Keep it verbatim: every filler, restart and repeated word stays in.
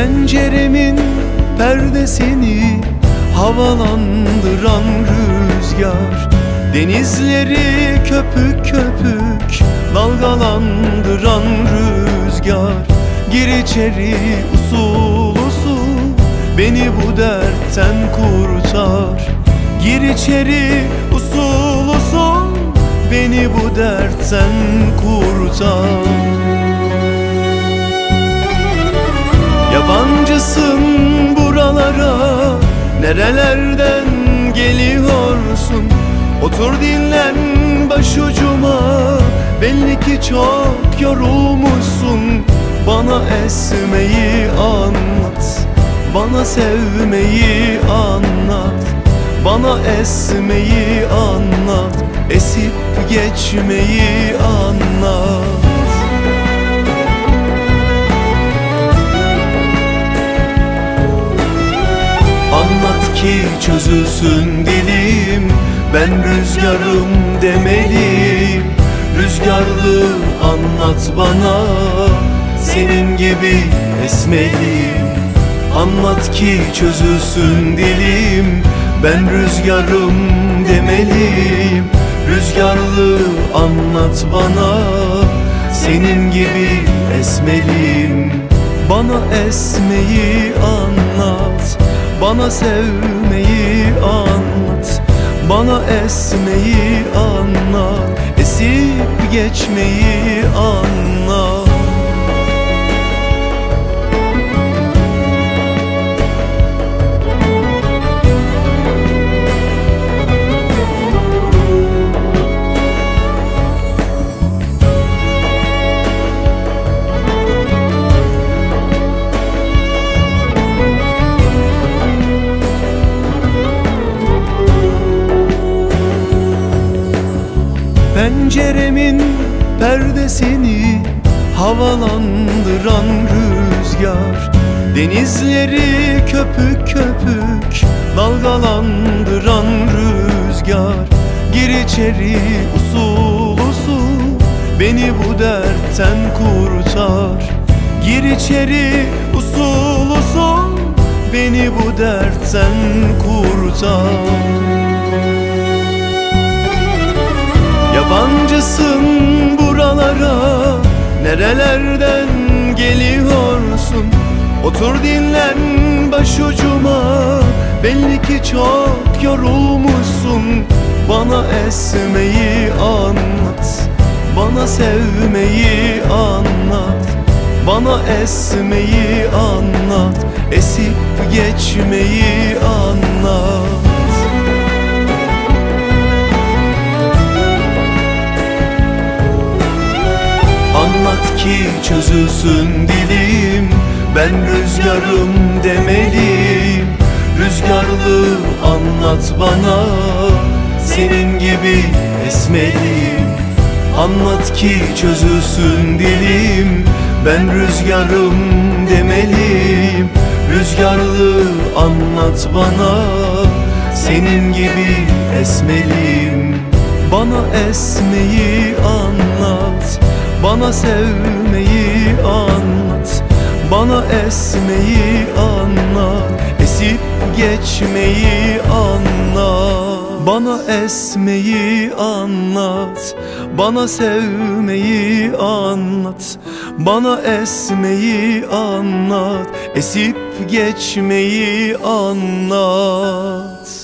Penceremin perdesini havalandıran rüzgar, denizleri köpük köpük dalgalandıran rüzgar. Gir içeri usul usul, beni bu dertten kurtar. Gir içeri usul usul, beni bu dertten kurtar. Yabancısın buralara, nerelerden geliyorsun? Otur dinlen başucuma, belli ki çok yorulmuşsun. Bana esmeyi anlat, bana sevmeyi anlat. Bana esmeyi anlat, esip geçmeyi anlat. Anlat ki çözülsün dilim, ben rüzgarım demeliyim. Rüzgarlı anlat bana, senin gibi esmeliyim. Anlat ki çözülsün dilim, ben rüzgarım demeliyim. Rüzgarlı anlat bana, senin gibi esmeliyim. Bana esmeyi anlat, bana sevmeyi anlat. Bana esmeyi anlat, esip geçmeyi anlat. Penceremin perdesini havalandıran rüzgar, denizleri köpük köpük dalgalandıran rüzgar. Gir içeri usul usul, beni bu dertten kurtar. Gir içeri usul usul, beni bu dertten kurtar. Yabancısın buralara, nerelerden geliyorsun? Otur dinlen başucuma, belli ki çok yorulmuşsun. Bana esmeyi anlat, bana sevmeyi anlat. Bana esmeyi anlat, esip geçmeyi anlat. Anlat ki çözülsün dilim, ben rüzgarım demeliyim. Rüzgarlı anlat bana, senin gibi esmeliyim. Anlat ki çözülsün dilim, ben rüzgarım demeliyim. Rüzgarlı anlat bana, senin gibi esmeliyim. Bana esmeyi anlat, bana sevmeyi anlat. Bana esmeyi anlat, esip geçmeyi anlat. Bana esmeyi anlat, bana sevmeyi anlat. Bana esmeyi anlat, esip geçmeyi anlat.